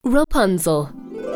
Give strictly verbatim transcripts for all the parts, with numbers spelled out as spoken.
Rapunzel.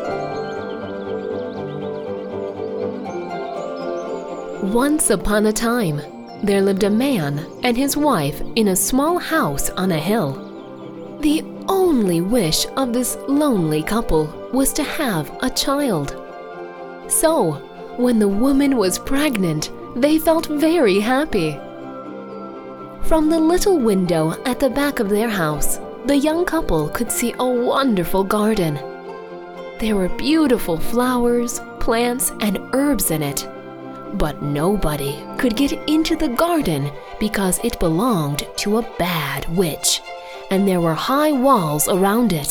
Once upon a time, there lived a man and his wife in a small house on a hill. The only wish of this lonely couple was to have a child. So, when the woman was pregnant, they felt very happy. From the little window at the back of their house, the young couple could see a wonderful garden. There were beautiful flowers, plants, and herbs in it. But nobody could get into the garden because it belonged to a bad witch, and there were high walls around it.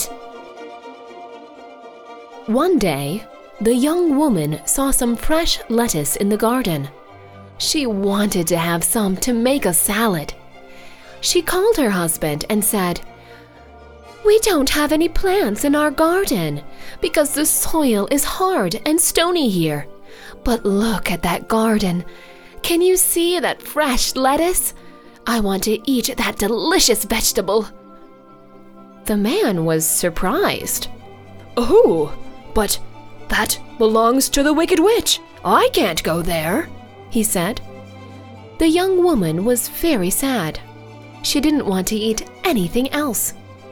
One day, the young woman saw some fresh lettuce in the garden. She wanted to have some to make a salad. She called her husband and said, "We don't have any plants in our garden because the soil is hard and stony here. But look at that garden. Can you see that fresh lettuce? I want to eat that delicious vegetable." The man was surprised. "Oh, but that belongs to the Wicked Witch. I can't go there," he said. The young woman was very sad. She didn't want to eat anything else.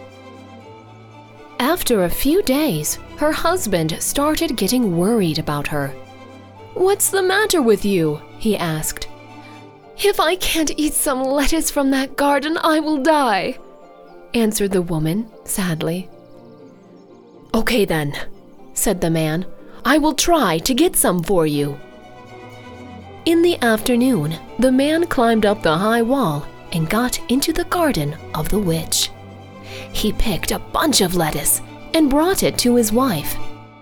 After a few days, her husband started getting worried about her. "What's the matter with you?" he asked. "If I can't eat some lettuce from that garden, I will die," answered the woman sadly. "Okay then," said the man. "I will try to get some for you." In the afternoon, the man climbed up the high wall and got into the garden of the witch. He picked a bunch of lettuce and brought it to his wife.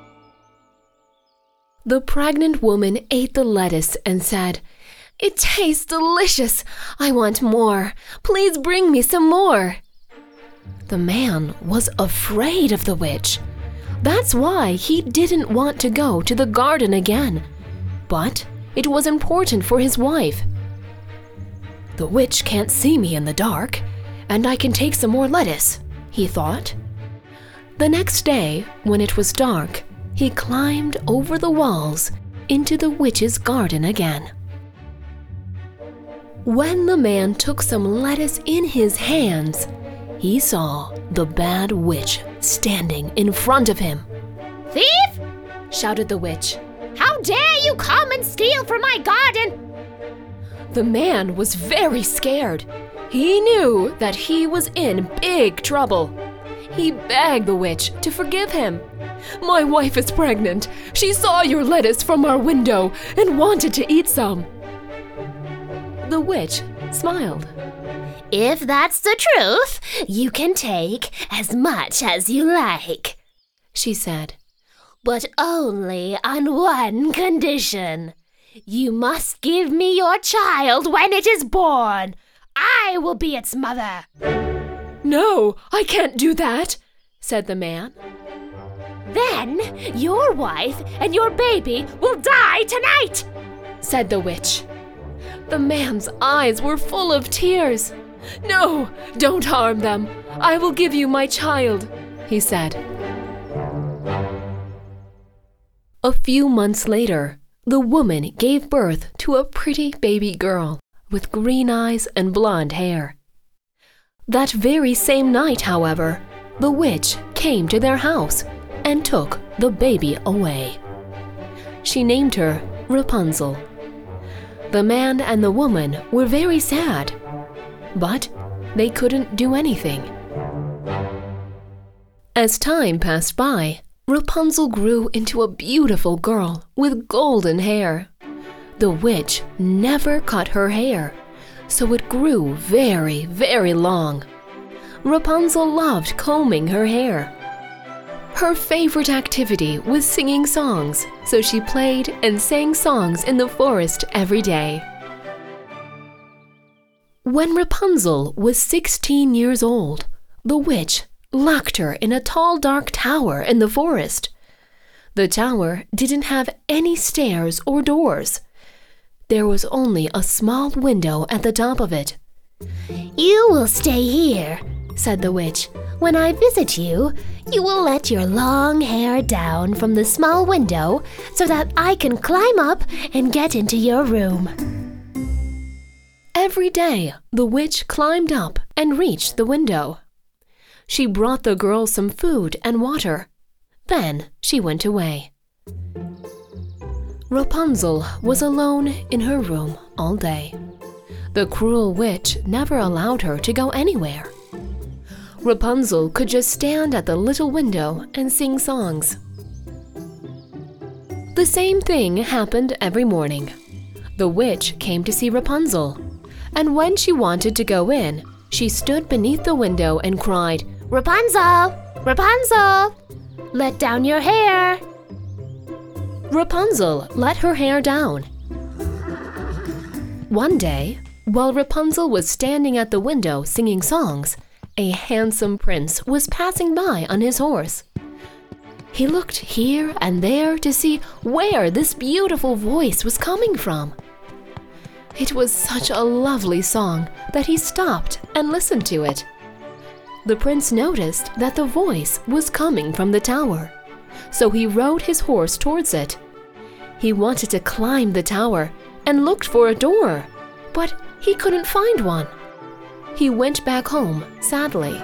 The pregnant woman ate the lettuce and said, "It tastes delicious. I want more. Please bring me some more." The man was afraid of the witch. That's why he didn't want to go to the garden again. But it was important for his wife. "The witch can't see me in the dark, and I can take some more lettuce," he thought. The next day, when it was dark, he climbed over the walls into the witch's garden again. When the man took some lettuce in his hands, he saw the bad witch standing in front of him. "Thief!" shouted the witch. "How dare you come and steal from my garden?" The man was very scared. He knew that he was in big trouble. He begged the witch to forgive him. "My wife is pregnant. She saw your lettuce from our window and wanted to eat some." The witch smiled. "If that's the truth, you can take as much as you like," she said. "But only on one condition. You must give me your child when it is born. I will be its mother." "No, I can't do that," said the man. "Then your wife and your baby will die tonight," said the witch. The man's eyes were full of tears. "No, don't harm them. I will give you my child," he said. A few months later, the woman gave birth to a pretty baby girl with green eyes and blonde hair. That very same night, however, the witch came to their house and took the baby away. She named her Rapunzel. The man and the woman were very sad, but they couldn't do anything. As time passed by, Rapunzel grew into a beautiful girl with golden hair. The witch never cut her hair, so it grew very, very long. Rapunzel loved combing her hair. Her favorite activity was singing songs, so she played and sang songs in the forest every day. When Rapunzel was sixteen years old, the witch locked her in a tall, dark tower in the forest. The tower didn't have any stairs or doors. There was only a small window at the top of it. "You will stay here," said the witch, When I visit you, you will let your long hair down from the small window so that I can climb up and get into your room." Every day, the witch climbed up and reached the window. She brought the girl some food and water. Then she went away. Rapunzel was alone in her room all day. The cruel witch never allowed her to go anywhere. Rapunzel could just stand at the little window and sing songs. The same thing happened every morning. The witch came to see Rapunzel, and when she wanted to go in, she stood beneath the window and cried, "Rapunzel! Rapunzel! Let down your hair!" Rapunzel let her hair down. One day, while Rapunzel was standing at the window singing songs, a handsome prince was passing by on his horse. He looked here and there to see where this beautiful voice was coming from. It was such a lovely song that he stopped and listened to it. The prince noticed that the voice was coming from the tower, so he rode his horse towards it. He wanted to climb the tower and looked for a door, but he couldn't find one. He went back home sadly.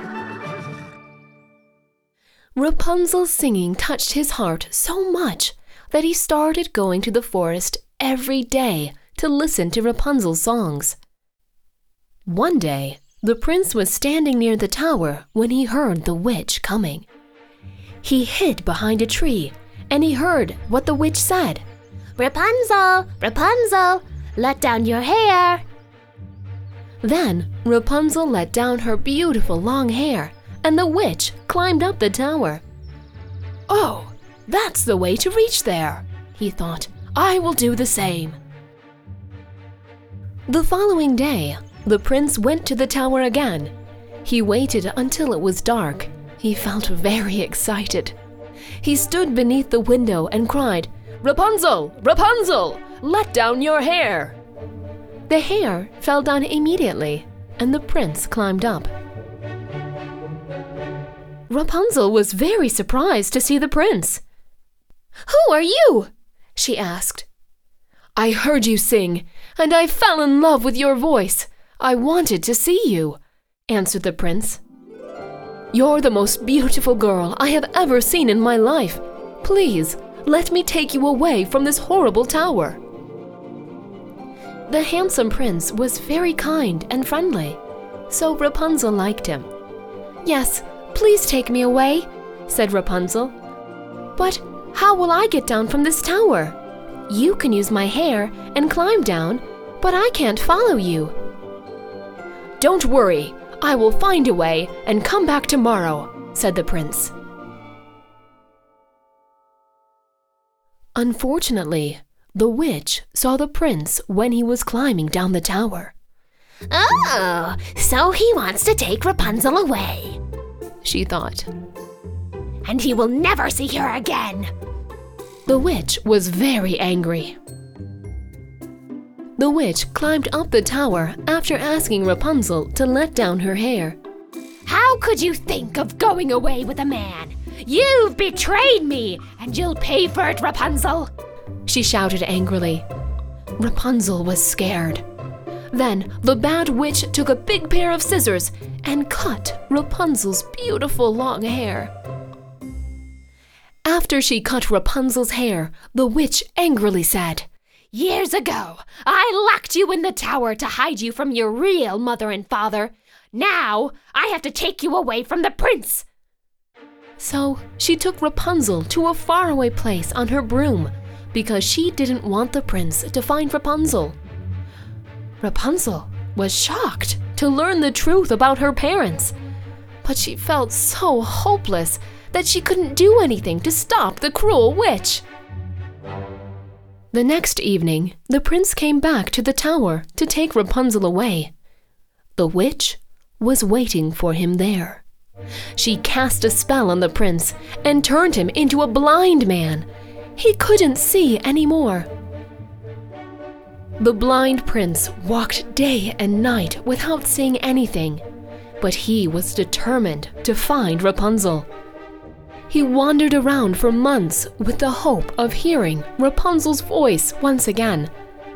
Rapunzel's singing touched his heart so much that he started going to the forest every day to listen to Rapunzel's songs. One day, the prince was standing near the tower when he heard the witch coming. He hid behind a tree and he heard what the witch said. "Rapunzel! Rapunzel! Let down your hair!" Then Rapunzel let down her beautiful long hair, and the witch climbed up the tower. "Oh, that's the way to reach there," he thought. "I will do the same." The following day, the prince went to the tower again. He waited until it was dark. He felt very excited. He stood beneath the window and cried, "Rapunzel! Rapunzel! Let down your hair!" The hair fell down immediately, and the prince climbed up. Rapunzel was very surprised to see the prince. "Who are you?" she asked. "I heard you sing, and I fell in love with your voice. I wanted to see you," answered the prince. "You're the most beautiful girl I have ever seen in my life. Please, let me take you away from this horrible tower." The handsome prince was very kind and friendly, so Rapunzel liked him. "Yes, please take me away," said Rapunzel. "But how will I get down from this tower? You can use my hair and climb down, but I can't follow you." "Don't worry, I will find a way and come back tomorrow," said the prince. Unfortunately, the witch saw the prince when he was climbing down the tower. "Oh, so he wants to take Rapunzel away," she thought. "And he will never see her again." The witch was very angry. The witch climbed up the tower after asking Rapunzel to let down her hair. "How could you think of going away with a man? You've betrayed me, and you'll pay for it, Rapunzel!" she shouted angrily. Rapunzel was scared. Then the bad witch took a big pair of scissors and cut Rapunzel's beautiful long hair. After she cut Rapunzel's hair, the witch angrily said, "Years ago, I locked you in the tower to hide you from your real mother and father. Now, I have to take you away from the prince." So she took Rapunzel to a faraway place on her broom because she didn't want the prince to find Rapunzel. Rapunzel was shocked to learn the truth about her parents, but she felt so hopeless that she couldn't do anything to stop the cruel witch. The next evening, the prince came back to the tower to take Rapunzel away. The witch was waiting for him there. She cast a spell on the prince and turned him into a blind man. He couldn't see anymore. The blind prince walked day and night without seeing anything. but he was determined to find Rapunzel. He wandered around for months with the hope of hearing Rapunzel's voice once again.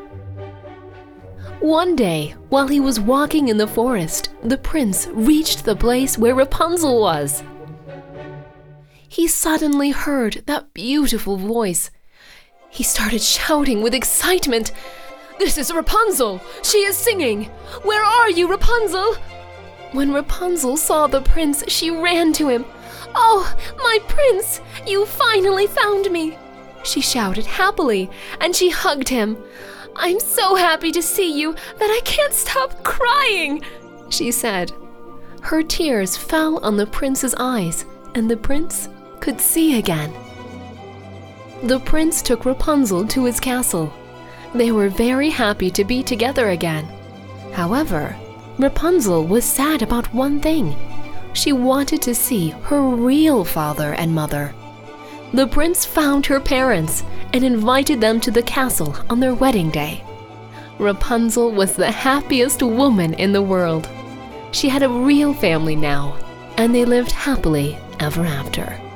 One day, while he was walking in the forest, the prince reached the place where Rapunzel was. He suddenly heard that beautiful voice. He started shouting with excitement, "This is Rapunzel! She is singing! Where are you, Rapunzel?" When Rapunzel saw the prince, she ran to him. "Oh, my prince, you finally found me!" she shouted happily, and she hugged him. "I'm so happy to see you that I can't stop crying," she said. Her tears fell on the prince's eyes, and the prince could see again. The prince took Rapunzel to his castle. They were very happy to be together again. However, Rapunzel was sad about one thing. She wanted to see her real father and mother. The prince found her parents and invited them to the castle on their wedding day. Rapunzel was the happiest woman in the world. She had a real family now, and they lived happily ever after.